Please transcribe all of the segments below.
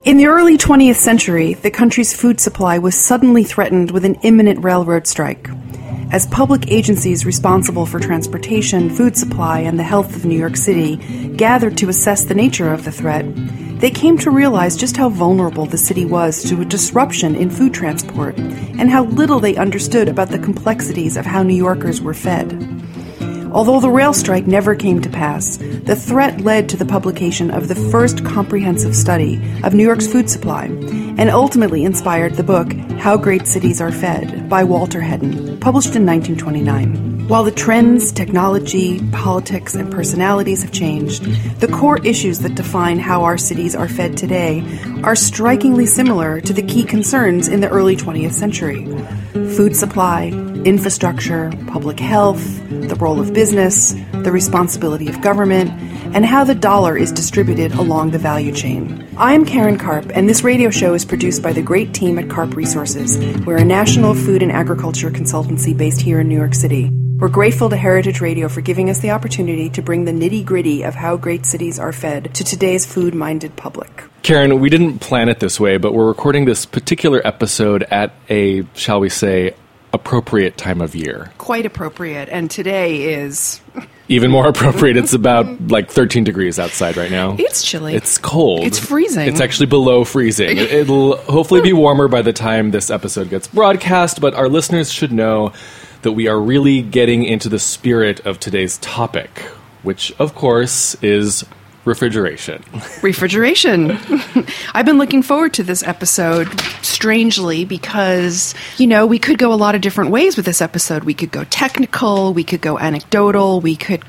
In the early 20th century, the country's food supply was suddenly threatened with an imminent railroad strike. As public agencies responsible for transportation, food supply, and the health of New York City gathered to assess the nature of the threat, they came to realize just how vulnerable the city was to a disruption in food transport, and how little they understood about the complexities of how New Yorkers were fed. Although the rail strike never came to pass, the threat led to the publication of the first comprehensive study of New York's food supply, and ultimately inspired the book How Great Cities Are Fed by Walter Hedden, published in 1929. While the trends, technology, politics, and personalities have changed, the core issues that define how our cities are fed today are strikingly similar to the key concerns in the early 20th century. Food supply, infrastructure, public health, the role of business, the responsibility of government, and how the dollar is distributed along the value chain. I am Karen Karp, and this radio show is produced by the great team at Karp Resources. We're a national food and agriculture consultancy based here in New York City. We're grateful to Heritage Radio for giving us the opportunity to bring the nitty-gritty of how great cities are fed to today's food-minded public. Karen, we didn't plan it this way, but we're recording this particular episode at a, shall we say, appropriate time of year. Quite appropriate, and today is... Even more appropriate. It's about 13 degrees outside right now. It's chilly. It's cold. It's freezing. It's actually below freezing. It'll hopefully be warmer by the time this episode gets broadcast, but our listeners should know that we are really getting into the spirit of today's topic, which, of course, is refrigeration. Refrigeration. I've been looking forward to this episode, strangely, because, we could go a lot of different ways with this episode. We could go technical, we could go anecdotal, we could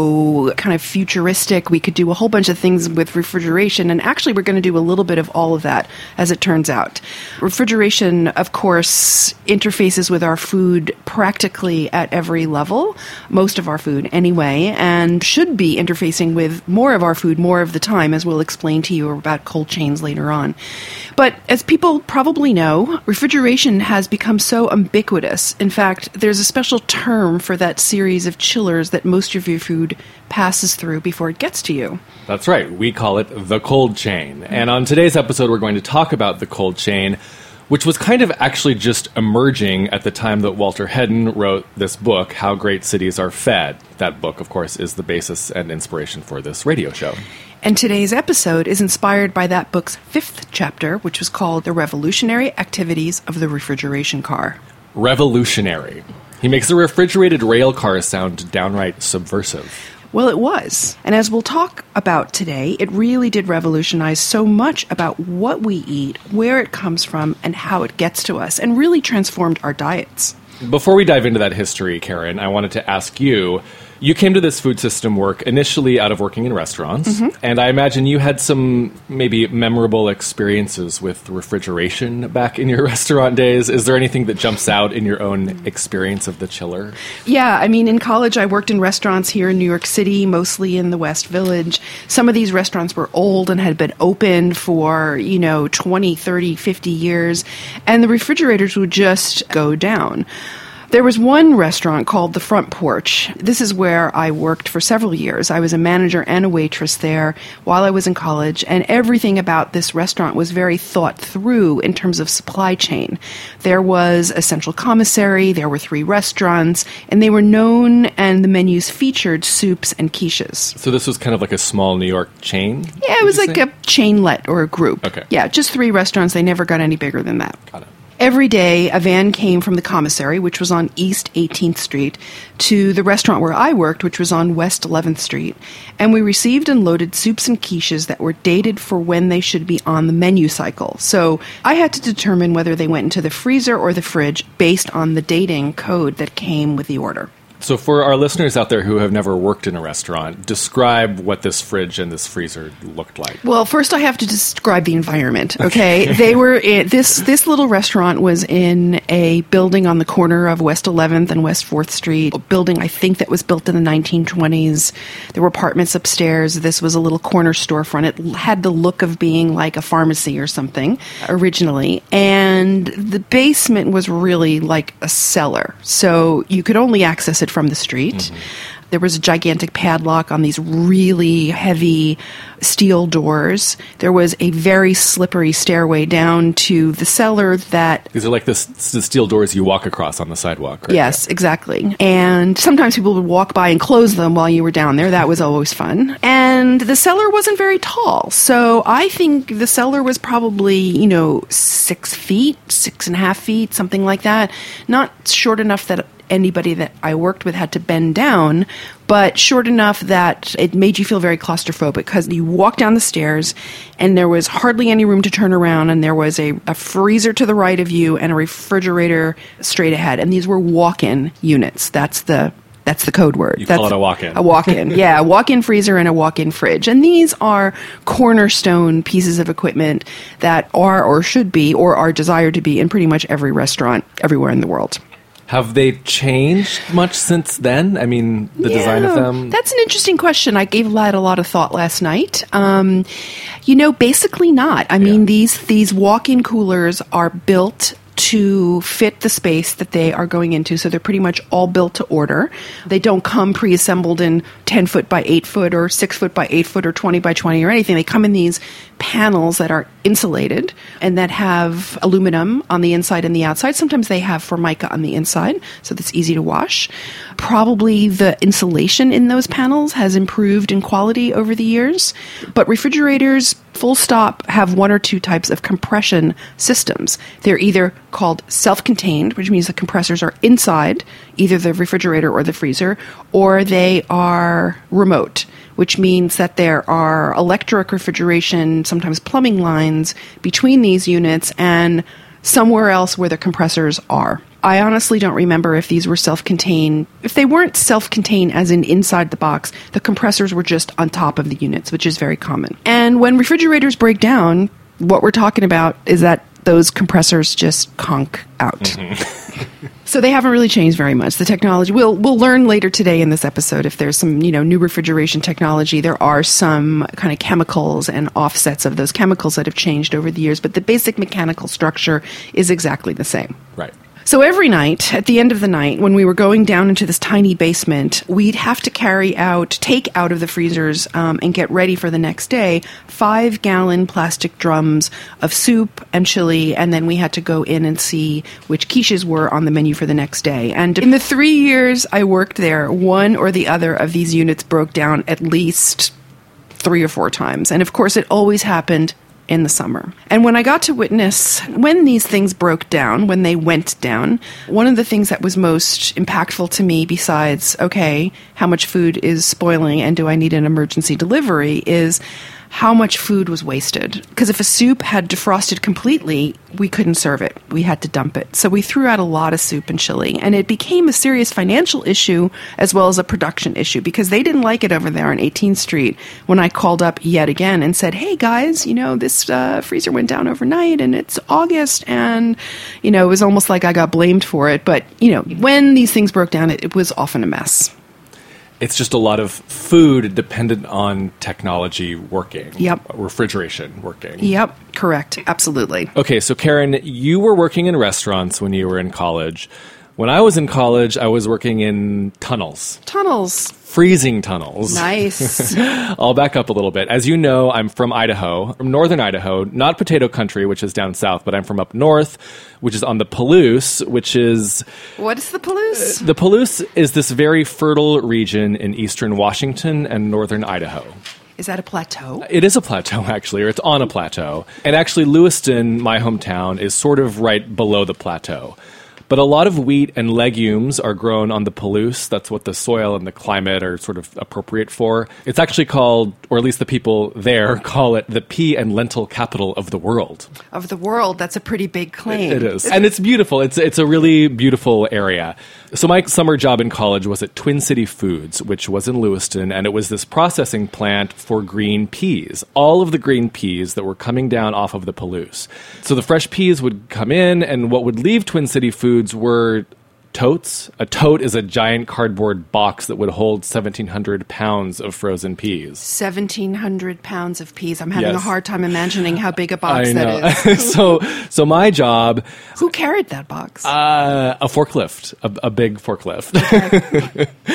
go kind of futuristic, we could do a whole bunch of things with refrigeration, and actually we're going to do a little bit of all of that, as it turns out. Refrigeration, of course, interfaces with our food practically at every level, most of our food anyway, and should be interfacing with more of our food more of the time, as we'll explain to you about cold chains later on. But as people probably know, refrigeration has become so ubiquitous. In fact, there's a special term for that series of chillers that most of your food passes through before it gets to you. That's right. We call it the cold chain. And on today's episode, we're going to talk about the cold chain, which was kind of actually just emerging at the time that Walter Hedden wrote this book, How Great Cities Are Fed. That book, of course, is the basis and inspiration for this radio show. And today's episode is inspired by that book's 5th chapter, which was called The Revolutionary Activities of the Refrigeration Car. Revolutionary. He makes the refrigerated rail car sound downright subversive. Well, it was. And as we'll talk about today, it really did revolutionize so much about what we eat, where it comes from, and how it gets to us, and really transformed our diets. Before we dive into that history, Karen, I wanted to ask you, you came to this food system work initially out of working in restaurants, and I imagine you had some maybe memorable experiences with refrigeration back in your restaurant days. Is there anything that jumps out in your own experience of the chiller? Yeah, in college I worked in restaurants here in New York City, mostly in the West Village. Some of these restaurants were old and had been open for, 20, 30, 50 years, and the refrigerators would just go down. There was one restaurant called The Front Porch. This is where I worked for several years. I was a manager and a waitress there while I was in college, and everything about this restaurant was very thought through in terms of supply chain. There was a central commissary, there were 3 restaurants, and they were known, and the menus featured soups and quiches. So this was kind of like a small New York chain? Yeah, it was like a chainlet or a group. Okay. Yeah, just 3 restaurants. They never got any bigger than that. Got it. Every day, a van came from the commissary, which was on East 18th Street, to the restaurant where I worked, which was on West 11th Street, and we received and loaded soups and quiches that were dated for when they should be on the menu cycle. So I had to determine whether they went into the freezer or the fridge based on the dating code that came with the order. So for our listeners out there who have never worked in a restaurant, describe what this fridge and this freezer looked like. Well, first I have to describe the environment, okay? They were this little restaurant was in a building on the corner of West 11th and West 4th Street, a building I think that was built in the 1920s. There were apartments upstairs. This was a little corner storefront. It had the look of being like a pharmacy or something originally, and the basement was really like a cellar, so you could only access it from the street. There was a gigantic padlock on these really heavy steel doors. There was a very slippery stairway down to the cellar that... These are like the steel doors you walk across on the sidewalk, right? Yes, exactly. And sometimes people would walk by and close them while you were down there. That was always fun. And the cellar wasn't very tall. So I think the cellar was probably, 6 feet, 6.5 feet, something like that. Not short enough that anybody that I worked with had to bend down, but short enough that it made you feel very claustrophobic because you walk down the stairs and there was hardly any room to turn around, and there was a freezer to the right of you and a refrigerator straight ahead. And these were walk-in units. That's the code word. You call it a walk-in. A walk-in, yeah. A walk-in freezer and a walk-in fridge. And these are cornerstone pieces of equipment that are or should be or are desired to be in pretty much every restaurant everywhere in the world. Have they changed much since then? I mean, the design of them? That's an interesting question. I gave that a lot of thought last night. Basically not. I mean, these walk-in coolers are built to fit the space that they are going into. So they're pretty much all built to order. They don't come pre-assembled in 10 foot by 8 foot or 6 foot by 8 foot or 20 by 20 or anything. They come in these panels that are insulated and that have aluminum on the inside and the outside. Sometimes they have Formica on the inside, so that's easy to wash. Probably the insulation in those panels has improved in quality over the years. But refrigerators, full stop, have one or two types of compression systems. They're either called self-contained, which means the compressors are inside either the refrigerator or the freezer, or they are remote, which means that there are electric refrigeration, sometimes plumbing lines between these units and somewhere else where the compressors are. I honestly don't remember if these were self-contained. If they weren't self-contained as in inside the box, the compressors were just on top of the units, which is very common. And when refrigerators break down, what we're talking about is that those compressors just conk out. Mm-hmm. So they haven't really changed very much. The technology, we'll learn later today in this episode if there's some, new refrigeration technology. There are some kind of chemicals and offsets of those chemicals that have changed over the years, but the basic mechanical structure is exactly the same. Right. So every night, at the end of the night, when we were going down into this tiny basement, we'd have to take out of the freezers and get ready for the next day 5-gallon plastic drums of soup and chili, and then we had to go in and see which quiches were on the menu for the next day. And in the 3 years I worked there, one or the other of these units broke down at least 3 or 4 times. And of course, it always happened in the summer. And when I got to witness when these things broke down, when they went down, one of the things that was most impactful to me, besides, okay, how much food is spoiling and do I need an emergency delivery, is how much food was wasted. Because if a soup had defrosted completely, we couldn't serve it. We had to dump it. So we threw out a lot of soup and chili. And it became a serious financial issue as well as a production issue because they didn't like it over there on 18th Street when I called up yet again and said, hey guys, this freezer went down overnight and it's August. And, it was almost like I got blamed for it. But, when these things broke down, it was often a mess. It's just a lot of food dependent on technology working. Yep. Refrigeration working. Yep, correct. Absolutely. Okay, so Karen, you were working in restaurants when you were in college. When I was in college, I was working in tunnels. Tunnels. Freezing tunnels. Nice. I'll back up a little bit. As you know, I'm from Idaho, from northern Idaho, not potato country, which is down south, but I'm from up north, which is on the Palouse, which is... What is the Palouse? The Palouse is this very fertile region in eastern Washington and northern Idaho. Is that a plateau? It is a plateau, actually, or it's on a plateau. And actually, Lewiston, my hometown, is sort of right below the plateau. But a lot of wheat and legumes are grown on the Palouse. That's what the soil and the climate are sort of appropriate for. It's actually called, or at least the people there call it, the pea and lentil capital of the world. Of the world? That's a pretty big claim. It is. And it's beautiful. It's a really beautiful area. So my summer job in college was at Twin City Foods, which was in Lewiston, and it was this processing plant for green peas. All of the green peas that were coming down off of the Palouse. So the fresh peas would come in, and what would leave Twin City Foods were totes. A tote is a giant cardboard box that would hold 1,700 pounds of frozen peas. 1,700 pounds of peas. I'm having a hard time imagining how big a box that is. So my job... Who carried that box? A forklift. A big forklift.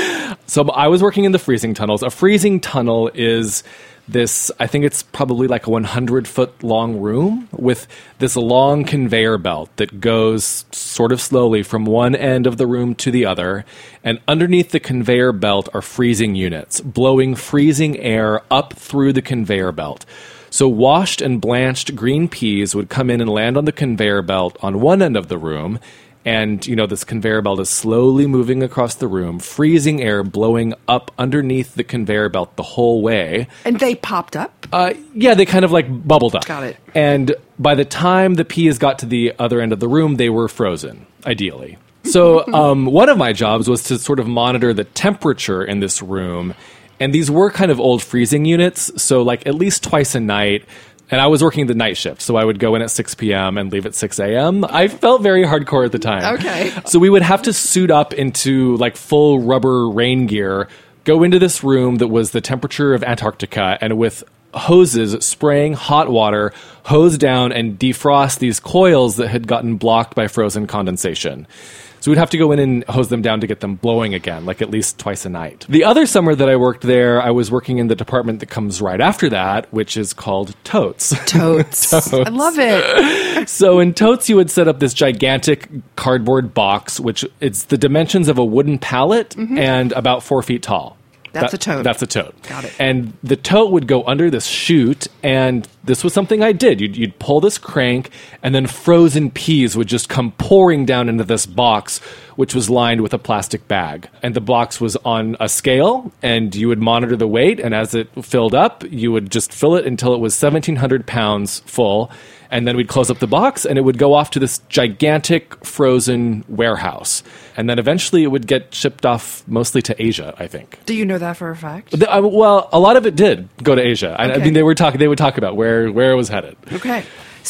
So I was working in the freezing tunnels. A freezing tunnel is this, I think it's probably like a 100-foot long room with this long conveyor belt that goes sort of slowly from one end of the room to the other. And underneath the conveyor belt are freezing units, blowing freezing air up through the conveyor belt. So washed and blanched green peas would come in and land on the conveyor belt on one end of the room. And, you know, this conveyor belt is slowly moving across the room, freezing air blowing up underneath the conveyor belt the whole way. And they popped up? Yeah, they kind of like bubbled up. Got it. And by the time the peas got to the other end of the room, they were frozen, ideally. So one of my jobs was to sort of monitor the temperature in this room. And these were kind of old freezing units, so like at least twice a night. And I was working the night shift, so I would go in at 6 p.m. and leave at 6 a.m. I felt very hardcore at the time. Okay. So we would have to suit up into like full rubber rain gear, go into this room that was the temperature of Antarctica, and with hoses spraying hot water, hose down and defrost these coils that had gotten blocked by frozen condensation. So we'd have to go in and hose them down to get them blowing again, like at least twice a night. The other summer that I worked there, I was working in the department that comes right after that, which is called totes. Totes. I love it. So in totes, you would set up this gigantic cardboard box, which it's the dimensions of a wooden pallet and about 4 feet tall. That's a tote. That's a tote. Got it. And the tote would go under this chute, and this was something I did. You'd pull this crank, and then frozen peas would just come pouring down into this box, which was lined with a plastic bag. And the box was on a scale, and you would monitor the weight, and as it filled up, you would just fill it until it was 1,700 pounds full. And then we'd close up the box, and it would go off to this gigantic frozen warehouse. And then eventually it would get shipped off mostly to Asia, I think. Do you know that for a fact? Well, a lot of it did go to Asia. I mean, they would talk about where it was headed. Okay.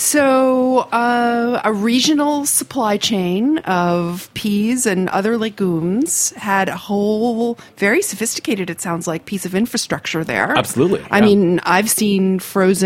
So a regional supply chain of peas and other legumes had a whole, very sophisticated, it sounds like, piece of infrastructure there. Absolutely. I mean, I've seen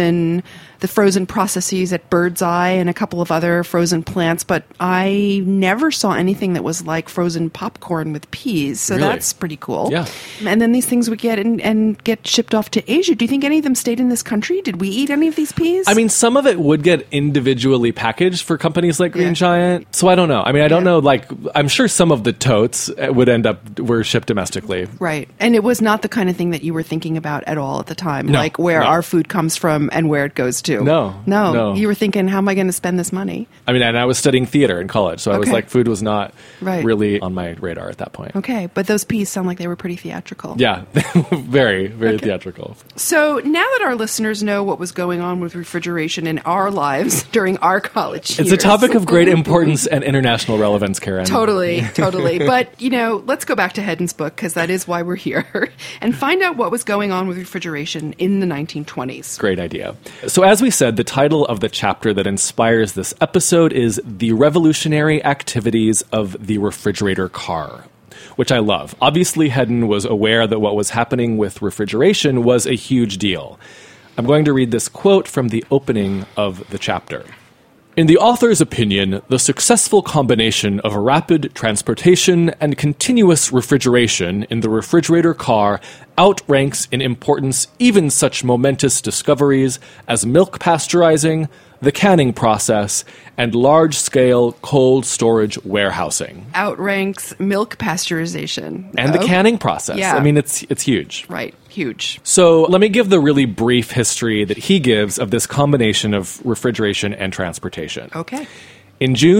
the frozen processes at Birdseye and a couple of other frozen plants, but I never saw anything that was like frozen popcorn with peas. So Really? that's pretty cool. Yeah. And then these things would get and get shipped off to Asia. Do you think any of them stayed in this country? Did we eat any of these peas? I mean, some of it would get individually packaged for companies like Green Yeah. Giant. So I don't know. I mean, I don't know. Like, I'm sure some of the totes were shipped domestically. Right. And it was not the kind of thing that you were thinking about at all at the time, No, like where no. our food comes from and where it goes to. No. You were thinking, how am I going to spend this money? I mean, and I was studying theater in college, so I was Okay. like, food was not Right. really on my radar at that point. Okay. But those peas sound like they were pretty theatrical. Yeah, very, very theatrical. So now that our listeners know what was going on with refrigeration in our lives during our college years. It's a topic of great importance and international relevance, Karen. Totally. But, let's go back to Hedden's book, because that is why we're here, and find out what was going on with refrigeration in the 1920s. Great idea. So as we said, the title of the chapter that inspires this episode is The Revolutionary Activities of the Refrigerator Car, which I love. Obviously, Hedden was aware that what was happening with refrigeration was a huge deal. I'm going to read this quote from the opening of the chapter. In the author's opinion, the successful combination of rapid transportation and continuous refrigeration in the refrigerator car outranks in importance even such momentous discoveries as milk pasteurizing, the canning process, and large-scale cold storage warehousing. Outranks milk pasteurization. And the canning process. Yeah. I mean, it's huge. Right. Huge. So let me give the really brief history that he gives of this combination of refrigeration and transportation. Okay. In June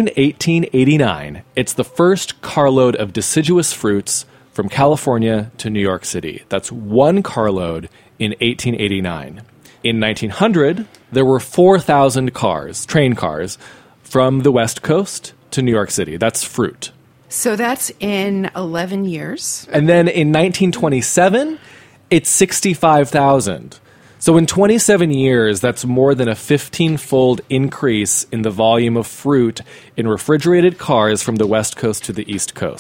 1889, it's the first carload of deciduous fruits from California to New York City. That's one carload in 1889. In 1900, there were 4,000 train cars, from the West Coast to New York City. That's fruit. So that's in 11 years. And then in 1927, it's 65,000. So in 27 years, that's more than a 15-fold increase in the volume of fruit in refrigerated cars from the West Coast to the East Coast.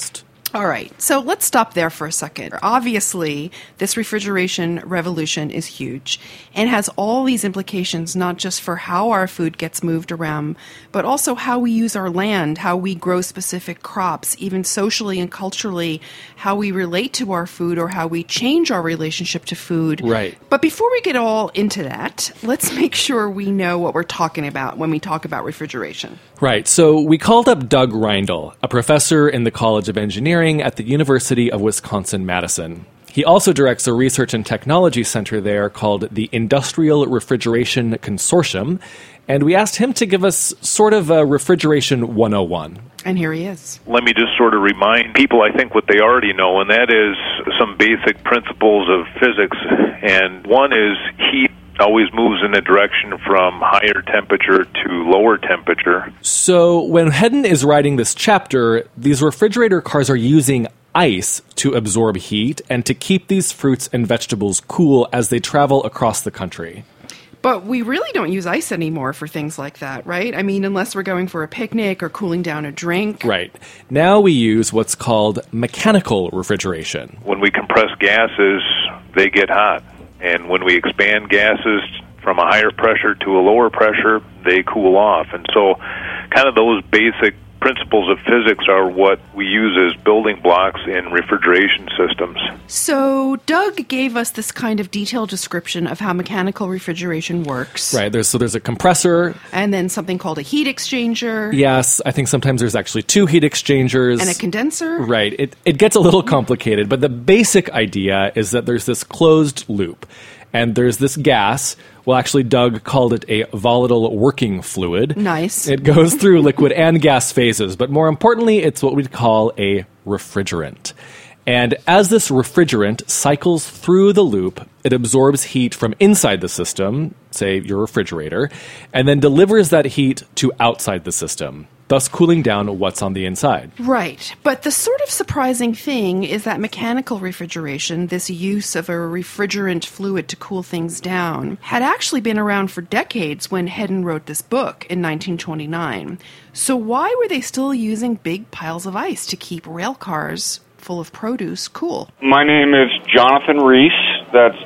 All right, so let's stop there for a second. Obviously, this refrigeration revolution is huge and has all these implications, not just for how our food gets moved around, but also how we use our land, how we grow specific crops, even socially and culturally, how we relate to our food or how we change our relationship to food. Right. But before we get all into that, let's make sure we know what we're talking about when we talk about refrigeration. Right. So we called up Doug Reindl, a professor in the College of Engineering at the University of Wisconsin-Madison. He also directs a research and technology center there called the Industrial Refrigeration Consortium, and we asked him to give us sort of a refrigeration 101. And here he is. Let me just sort of remind people, I think, what they already know, and that is some basic principles of physics. And one is heat always moves in a direction from higher temperature to lower temperature. So when Hedden is writing this chapter, these refrigerator cars are using ice to absorb heat and to keep these fruits and vegetables cool as they travel across the country. But we really don't use ice anymore for things like that, right? I mean, unless we're going for a picnic or cooling down a drink. Right. Now we use what's called mechanical refrigeration. When we compress gases, they get hot. And when we expand gases from a higher pressure to a lower pressure, they cool off. And so kind of those basic principles of physics are what we use as building blocks in refrigeration systems. So Doug gave us this kind of detailed description of how mechanical refrigeration works. Right. There's a compressor. And then something called a heat exchanger. Yes, I think sometimes there's actually two heat exchangers. And a condenser. Right. It gets a little complicated, but the basic idea is that there's this closed loop. And there's this gas. Well, actually, Doug called it a volatile working fluid. Nice. It goes through liquid and gas phases, but more importantly, it's what we'd call a refrigerant. And as this refrigerant cycles through the loop, it absorbs heat from inside the system, say your refrigerator, and then delivers that heat to outside the system, thus cooling down what's on the inside. Right. But the sort of surprising thing is that mechanical refrigeration, this use of a refrigerant fluid to cool things down, had actually been around for decades when Hedden wrote this book in 1929. So why were they still using big piles of ice to keep rail cars full of produce cool? My name is Jonathan Rees. That's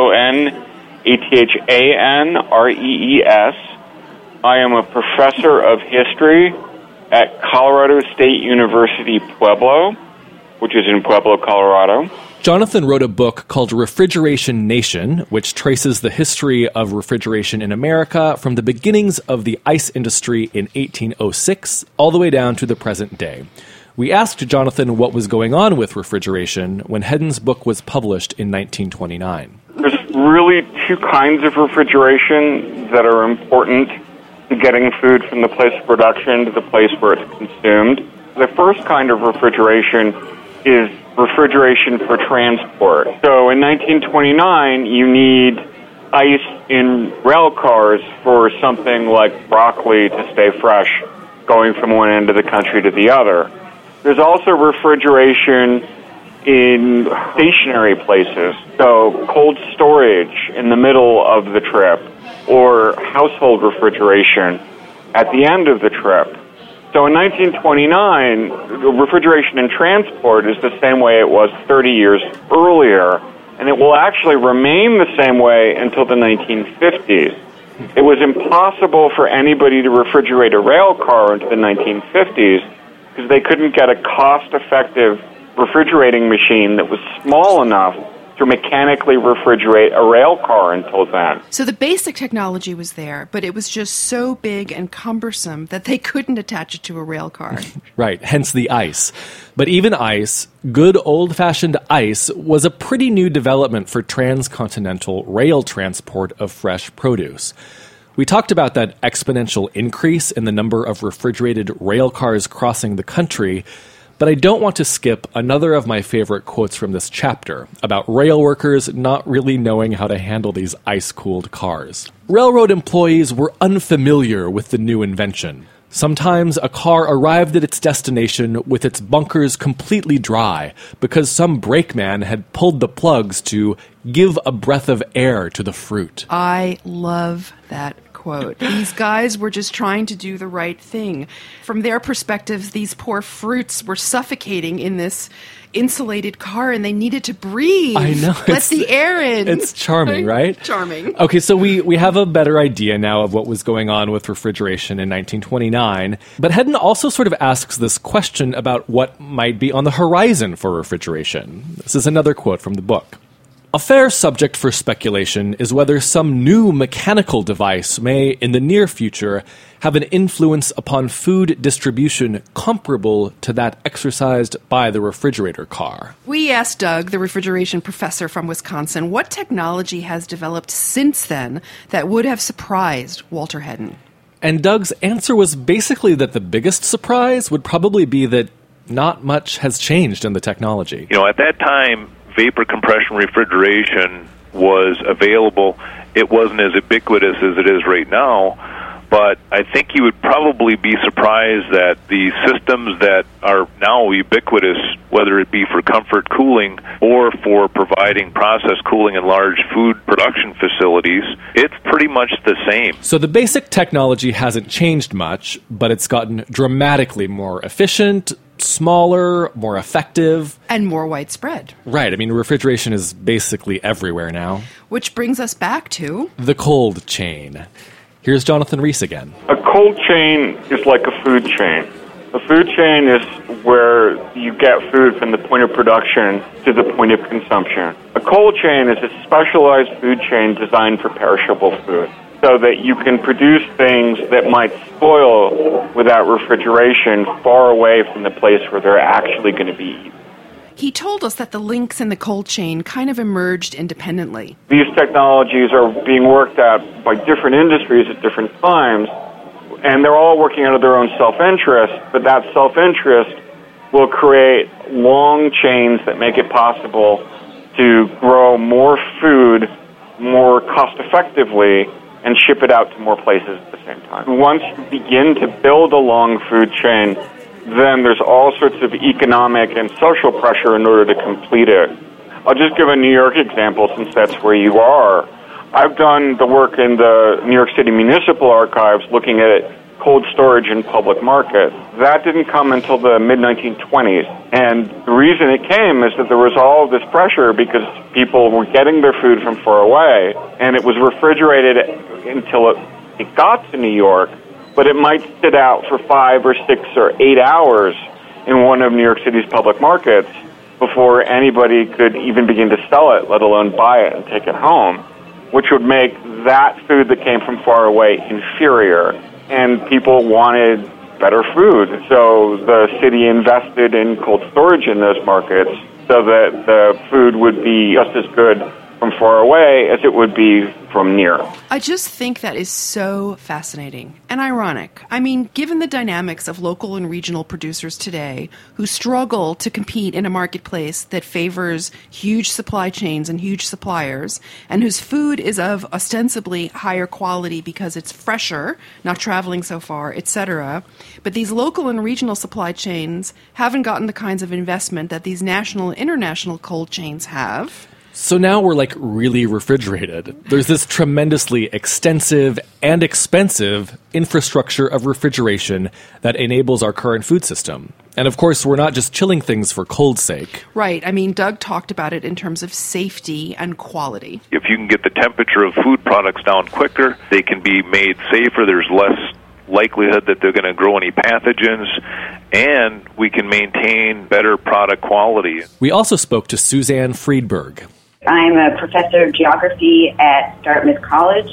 JONATHANREES. I am a professor of history at Colorado State University, Pueblo, which is in Pueblo, Colorado. Jonathan wrote a book called Refrigeration Nation, which traces the history of refrigeration in America from the beginnings of the ice industry in 1806 all the way down to the present day. We asked Jonathan what was going on with refrigeration when Hedden's book was published in 1929. There's really two kinds of refrigeration that are important to getting food from the place of production to the place where it's consumed. The first kind of refrigeration is refrigeration for transport. So in 1929, you need ice in rail cars for something like broccoli to stay fresh going from one end of the country to the other. There's also refrigeration in stationary places, so cold storage in the middle of the trip, or household refrigeration at the end of the trip. So in 1929, refrigeration in transport is the same way it was 30 years earlier, and it will actually remain the same way until the 1950s. It was impossible for anybody to refrigerate a rail car into the 1950s because they couldn't get a cost-effective refrigerating machine that was small enough to mechanically refrigerate a rail car until then. So the basic technology was there, but it was just so big and cumbersome that they couldn't attach it to a rail car. Right, hence the ice. But even ice, good old-fashioned ice, was a pretty new development for transcontinental rail transport of fresh produce. We talked about that exponential increase in the number of refrigerated rail cars crossing the country, but I don't want to skip another of my favorite quotes from this chapter about rail workers not really knowing how to handle these ice-cooled cars. Railroad employees were unfamiliar with the new invention. Sometimes a car arrived at its destination with its bunkers completely dry because some brakeman had pulled the plugs to give a breath of air to the fruit. I love that quote. These guys were just trying to do the right thing. From their perspectives, these poor fruits were suffocating in this insulated car and they needed to breathe. I know. Let the air in. It's charming, right? Charming. Okay, so we have a better idea now of what was going on with refrigeration in 1929. But Hedden also sort of asks this question about what might be on the horizon for refrigeration. This is another quote from the book. A fair subject for speculation is whether some new mechanical device may, in the near future, have an influence upon food distribution comparable to that exercised by the refrigerator car. We asked Doug, the refrigeration professor from Wisconsin, what technology has developed since then that would have surprised Walter Hedden. And Doug's answer was basically that the biggest surprise would probably be that not much has changed in the technology. You know, at that time, vapor compression refrigeration was available. It wasn't as ubiquitous as it is right now, but I think you would probably be surprised that the systems that are now ubiquitous, whether it be for comfort cooling or for providing process cooling in large food production facilities, it's pretty much the same. So the basic technology hasn't changed much, but it's gotten dramatically more efficient, smaller, more effective. And more widespread. Right. I mean, refrigeration is basically everywhere now. Which brings us back to the cold chain. Here's Jonathan Rees again. A cold chain is like a food chain. A food chain is where you get food from the point of production to the point of consumption. A cold chain is a specialized food chain designed for perishable food, so that you can produce things that might spoil without refrigeration far away from the place where they're actually going to be eaten. He told us that the links in the cold chain kind of emerged independently. These technologies are being worked at by different industries at different times, and they're all working out of their own self-interest, but that self-interest will create long chains that make it possible to grow more food more cost-effectively and ship it out to more places at the same time. Once you begin to build a long food chain, then there's all sorts of economic and social pressure in order to complete it. I'll just give a New York example since that's where you are. I've done the work in the New York City Municipal Archives looking at cold storage in public markets. That didn't come until the mid-1920s. And the reason it came is that there was all this pressure because people were getting their food from far away, and it was refrigerated until it got to New York, but it might sit out for 5 or 6 or 8 hours in one of New York City's public markets before anybody could even begin to sell it, let alone buy it and take it home, which would make that food that came from far away inferior. And people wanted better food. So the city invested in cold storage in those markets so that the food would be just as good from far away as it would be from near. I just think that is so fascinating and ironic. I mean, given the dynamics of local and regional producers today who struggle to compete in a marketplace that favors huge supply chains and huge suppliers, and whose food is of ostensibly higher quality because it's fresher, not traveling so far, etc. But these local and regional supply chains haven't gotten the kinds of investment that these national and international cold chains have. So now we're like really refrigerated. There's this tremendously extensive and expensive infrastructure of refrigeration that enables our current food system. And of course, we're not just chilling things for cold's sake. Right. I mean, Doug talked about it in terms of safety and quality. If you can get the temperature of food products down quicker, they can be made safer. There's less likelihood that they're going to grow any pathogens, and we can maintain better product quality. We also spoke to Suzanne Friedberg. I'm a professor of geography at Dartmouth College,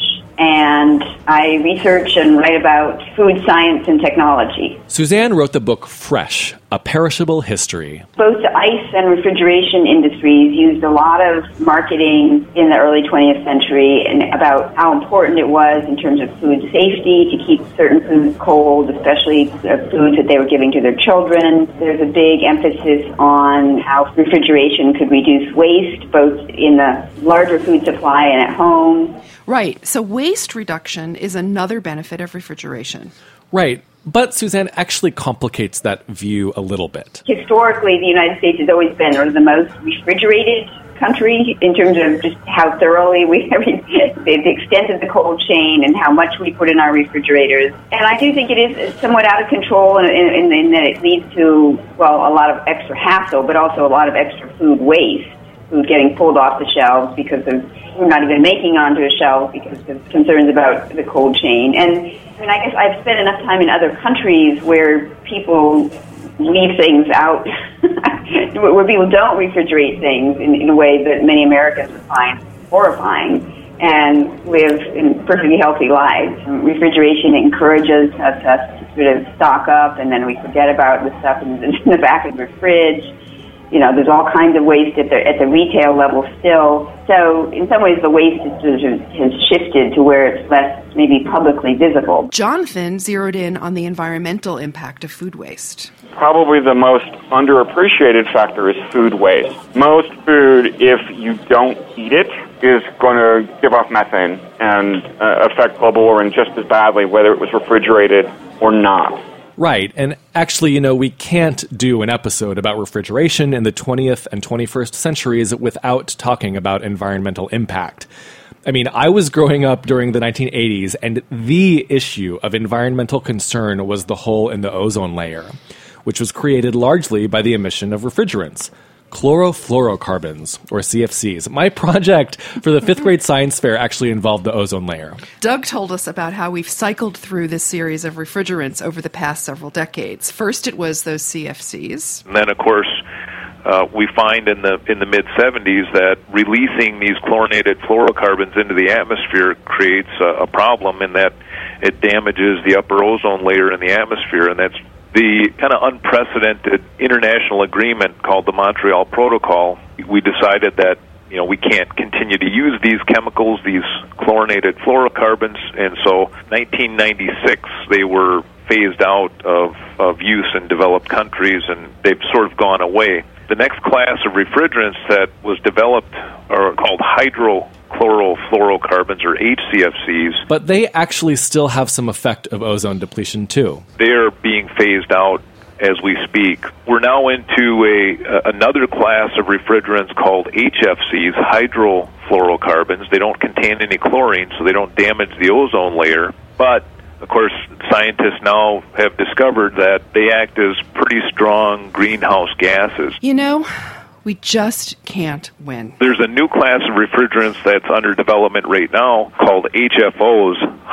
and I research and write about food science and technology. Suzanne wrote the book Fresh, A Perishable History. Both the ice and refrigeration industries used a lot of marketing in the early 20th century and about how important it was in terms of food safety to keep certain foods cold, especially the foods that they were giving to their children. There's a big emphasis on how refrigeration could reduce waste, both in the larger food supply and at home. Right. So waste reduction is another benefit of refrigeration. Right. But Suzanne actually complicates that view a little bit. Historically, the United States has always been one of the most refrigerated country in terms of just how thoroughly the extent of the cold chain and how much we put in our refrigerators. And I do think it is somewhat out of control in that it leads to, well, a lot of extra hassle, but also a lot of extra food waste, food getting pulled off the shelves because of not even making onto a shelf because of concerns about the cold chain. And I mean, I guess I've spent enough time in other countries where people leave things out, where people don't refrigerate things in a way that many Americans would find horrifying, and live in perfectly healthy lives. Refrigeration encourages us to sort of stock up, and then we forget about the stuff in the back of the fridge. You know, there's all kinds of waste at the retail level still. So in some ways, the waste has shifted to where it's less maybe publicly visible. Jonathan zeroed in on the environmental impact of food waste. Probably the most underappreciated factor is food waste. Most food, if you don't eat it, is going to give off methane and affect global warming just as badly, whether it was refrigerated or not. Right, and actually, we can't do an episode about refrigeration in the 20th and 21st centuries without talking about environmental impact. I mean, I was growing up during the 1980s, and the issue of environmental concern was the hole in the ozone layer, which was created largely by the emission of refrigerants. Chlorofluorocarbons, or CFCs. My project for the 5th grade science fair actually involved the ozone layer. Doug told us about how we've cycled through this series of refrigerants over the past several decades. First, it was those CFCs. And then, of course, we find in the mid-'70s that releasing these chlorinated fluorocarbons into the atmosphere creates a problem in that it damages the upper ozone layer in the atmosphere, and that's the kind of unprecedented international agreement called the Montreal Protocol. We decided that we can't continue to use these chemicals, these chlorinated fluorocarbons, and so 1996 they were phased out of use in developed countries, and they've sort of gone away. The next class of refrigerants that was developed are called hydrochlorofluorocarbons, or HCFCs. But they actually still have some effect of ozone depletion, too. They are being phased out as we speak. We're now into another class of refrigerants called HFCs, hydrofluorocarbons. They don't contain any chlorine, so they don't damage the ozone layer. But, of course, scientists now have discovered that they act as pretty strong greenhouse gases. We just can't win. There's a new class of refrigerants that's under development right now called HFOs,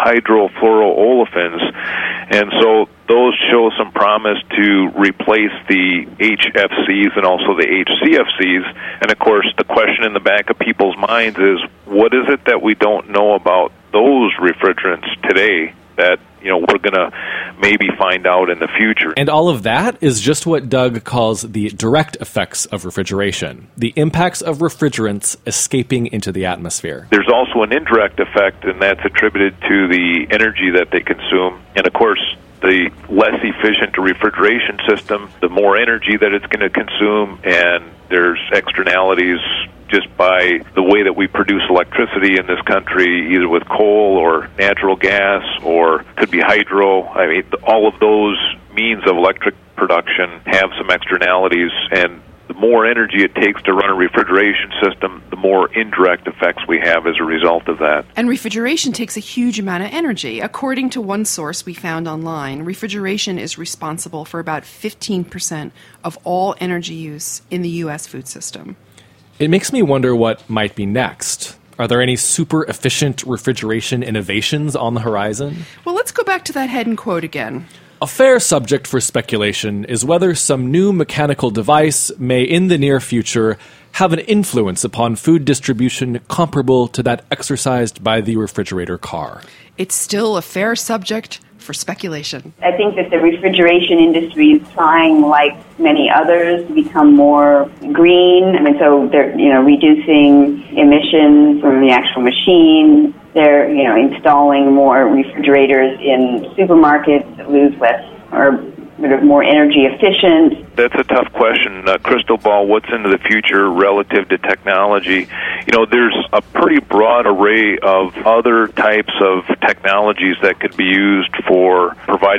hydrofluoroolefins, and so those show some promise to replace the HFCs and also the HCFCs. And of course, the question in the back of people's minds is, what is it that we don't know about those refrigerants today that we're going to maybe find out in the future? And all of that is just what Doug calls the direct effects of refrigeration, the impacts of refrigerants escaping into the atmosphere. There's also an indirect effect, and that's attributed to the energy that they consume. And of course, the less efficient a refrigeration system, the more energy that it's going to consume, and there's externalities just by the way that we produce electricity in this country, either with coal or natural gas, or could be hydro. I mean, all of those means of electric production have some externalities, and the more energy it takes to run a refrigeration system, the more indirect effects we have as a result of that. And refrigeration takes a huge amount of energy. According to one source we found online, refrigeration is responsible for about 15% of all energy use in the U.S. food system. It makes me wonder what might be next. Are there any super efficient refrigeration innovations on the horizon? Well, let's go back to that Hedden quote again. A fair subject for speculation is whether some new mechanical device may, in the near future, have an influence upon food distribution comparable to that exercised by the refrigerator car. It's still a fair subject for speculation. I think that the refrigeration industry is trying, like many others, to become more green. I mean, so they're, reducing emissions from the actual machine. They're, installing more refrigerators in supermarkets that lose less or sort of more energy efficient. That's a tough question. Crystal ball, what's into the future relative to technology? There's a pretty broad array of other types of technologies that could be used for providing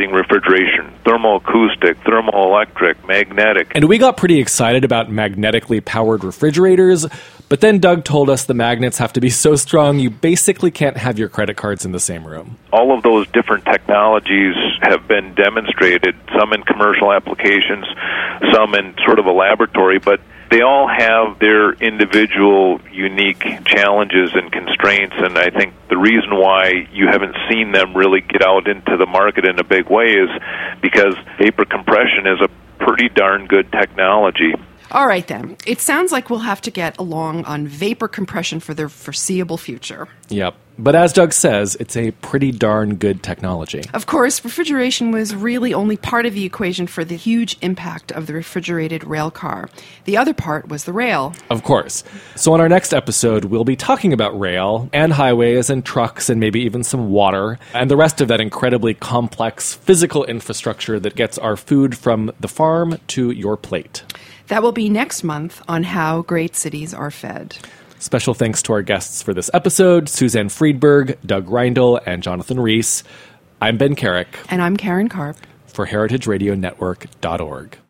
operating refrigeration, thermoacoustic, thermoelectric, magnetic. And we got pretty excited about magnetically powered refrigerators, but then Doug told us the magnets have to be so strong you basically can't have your credit cards in the same room. All of those different technologies have been demonstrated, some in commercial applications, some in sort of a laboratory, but they all have their individual unique challenges and constraints, and I think the reason why you haven't seen them really get out into the market in a big way is because vapor compression is a pretty darn good technology. All right, then. It sounds like we'll have to get along on vapor compression for the foreseeable future. Yep. But as Doug says, it's a pretty darn good technology. Of course, refrigeration was really only part of the equation for the huge impact of the refrigerated rail car. The other part was the rail. Of course. So on our next episode, we'll be talking about rail and highways and trucks and maybe even some water and the rest of that incredibly complex physical infrastructure that gets our food from the farm to your plate. That will be next month on How Great Cities Are Fed. Special thanks to our guests for this episode, Suzanne Friedberg, Doug Reindl, and Jonathan Rees. I'm Ben Carrick. And I'm Karen Karp. For heritageradionetwork.org.